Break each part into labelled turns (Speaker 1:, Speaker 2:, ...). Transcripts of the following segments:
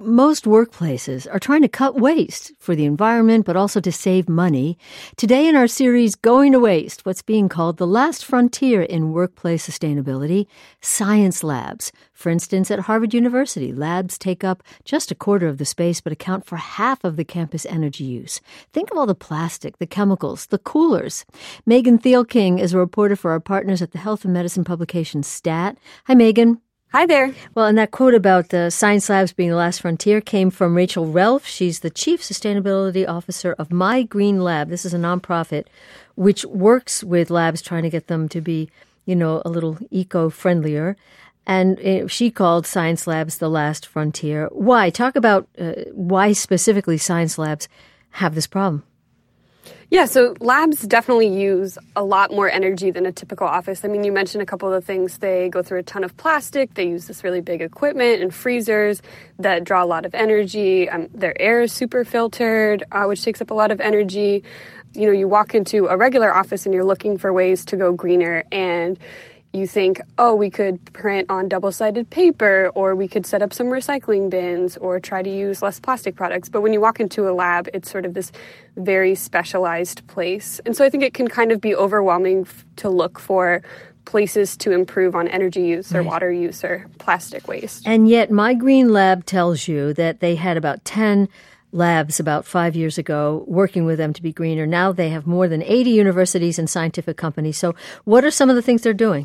Speaker 1: most workplaces are trying to cut waste for the environment, but also to save money. Today in our series, Going to Waste, what's being called the last frontier in workplace sustainability, science labs. For instance, at Harvard University, labs take up just a quarter of the space, but account for half of the campus energy use. Think of all the plastic, the chemicals, the coolers. Megan Thielking is a reporter for our partners at the health and medicine publication STAT. Hi, Megan.
Speaker 2: Hi there.
Speaker 1: Well, and that quote about the science labs being the last frontier came from Rachel Relf. She's the Chief Sustainability Officer of My Green Lab. This is a nonprofit which works with labs trying to get them to be, a little eco-friendlier. And she called science labs the last frontier. Why? Talk about why specifically science labs have this problem.
Speaker 2: Yeah, so labs definitely use a lot more energy than a typical office. I mean, you mentioned a couple of the things. They go through a ton of plastic. They use this really big equipment and freezers that draw a lot of energy. Their air is super filtered, which takes up a lot of energy. You walk into a regular office and you're looking for ways to go greener, and you think, we could print on double-sided paper, or we could set up some recycling bins, or try to use less plastic products. But when you walk into a lab, it's sort of this very specialized place. And so I think it can kind of be overwhelming to look for places to improve on energy use or water use or plastic waste.
Speaker 1: And yet My Green Lab tells you that they had about 10 labs about 5 years ago working with them to be greener. Now they have more than 80 universities and scientific companies. So what are some of the things they're doing?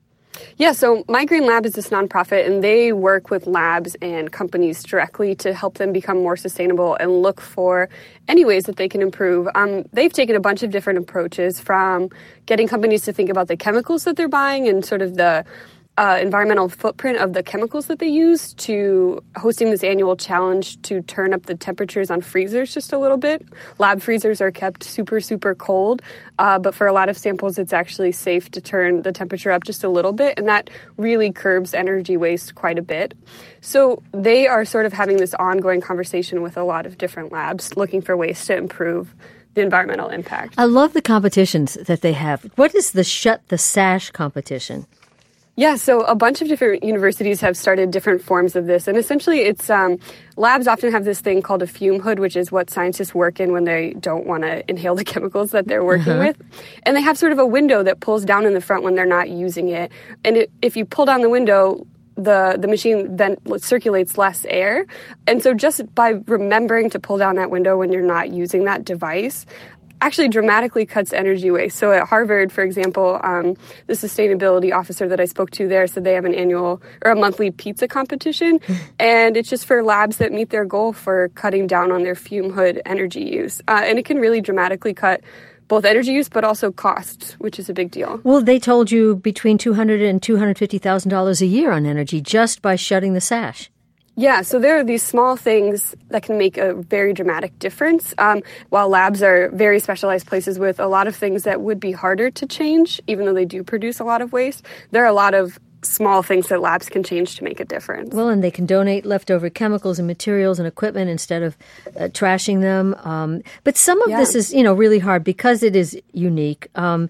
Speaker 2: Yeah, so My Green Lab is this nonprofit, and they work with labs and companies directly to help them become more sustainable and look for any ways that they can improve. They've taken a bunch of different approaches, from getting companies to think about the chemicals that they're buying and sort of the environmental footprint of the chemicals that they use, to hosting this annual challenge to turn up the temperatures on freezers just a little bit. Lab freezers are kept super, super cold, but for a lot of samples, it's actually safe to turn the temperature up just a little bit, and that really curbs energy waste quite a bit. So they are sort of having this ongoing conversation with a lot of different labs, looking for ways to improve the environmental impact.
Speaker 1: I love the competitions that they have. What is the Shut the Sash competition?
Speaker 2: Yeah, so a bunch of different universities have started different forms of this. And essentially, it's labs often have this thing called a fume hood, which is what scientists work in when they don't want to inhale the chemicals that they're working with. And they have sort of a window that pulls down in the front when they're not using it. And if you pull down the window, the machine then circulates less air. And so just by remembering to pull down that window when you're not using that device actually dramatically cuts energy waste. So at Harvard, for example, the sustainability officer that I spoke to there said they have an annual or a monthly pizza competition, and it's just for labs that meet their goal for cutting down on their fume hood energy use. And it can really dramatically cut both energy use, but also costs, which is a big deal.
Speaker 1: Well, they told you between $200,000 and $250,000 a year on energy just by shutting the sash.
Speaker 2: Yeah, so there are these small things that can make a very dramatic difference. While labs are very specialized places with a lot of things that would be harder to change, even though they do produce a lot of waste, there are a lot of small things that labs can change to make a difference.
Speaker 1: Well, and they can donate leftover chemicals and materials and equipment instead of trashing them. But some of this is, really hard because it is unique.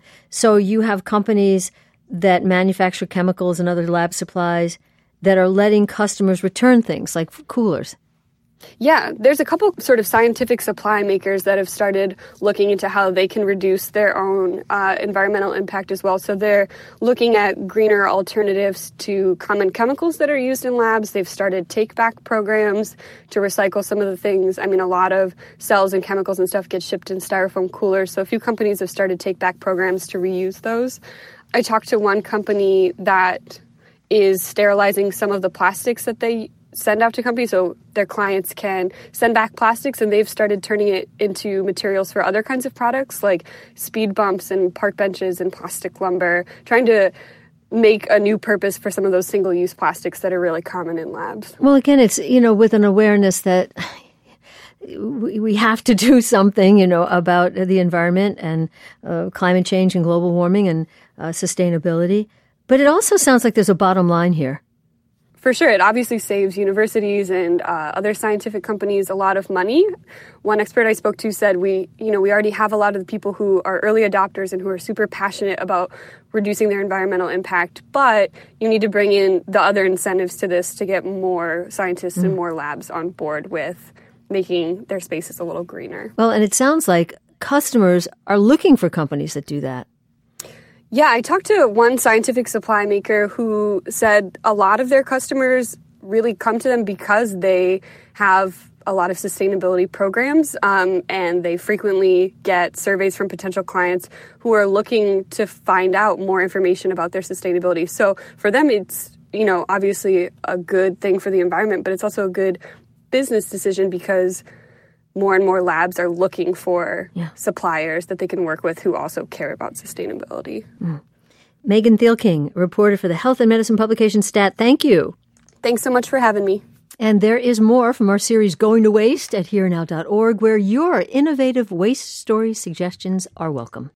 Speaker 1: So you have companies that manufacture chemicals and other lab supplies that are letting customers return things like coolers.
Speaker 2: Yeah, there's a couple sort of scientific supply makers that have started looking into how they can reduce their own environmental impact as well. So they're looking at greener alternatives to common chemicals that are used in labs. They've started take-back programs to recycle some of the things. I mean, a lot of cells and chemicals and stuff get shipped in styrofoam coolers. So a few companies have started take-back programs to reuse those. I talked to one company that is sterilizing some of the plastics that they send out to companies, so their clients can send back plastics, and they've started turning it into materials for other kinds of products like speed bumps and park benches and plastic lumber, trying to make a new purpose for some of those single-use plastics that are really common in labs.
Speaker 1: Well, again, it's, with an awareness that we have to do something, about the environment and climate change and global warming and sustainability. But it also sounds like there's a bottom line here.
Speaker 2: For sure. It obviously saves universities and other scientific companies a lot of money. One expert I spoke to said we already have a lot of the people who are early adopters and who are super passionate about reducing their environmental impact, but you need to bring in the other incentives to this to get more scientists and more labs on board with making their spaces a little greener.
Speaker 1: Well, and it sounds like customers are looking for companies that do that.
Speaker 2: Yeah, I talked to one scientific supply maker who said a lot of their customers really come to them because they have a lot of sustainability programs, and they frequently get surveys from potential clients who are looking to find out more information about their sustainability. So for them, it's, obviously a good thing for the environment, but it's also a good business decision because more and more labs are looking for suppliers that they can work with who also care about sustainability.
Speaker 1: Megan Thielking, reporter for the health and medicine publication STAT. Thank you.
Speaker 2: Thanks so much for having me.
Speaker 1: And there is more from our series Going to Waste at herenow.org, where your innovative waste story suggestions are welcome.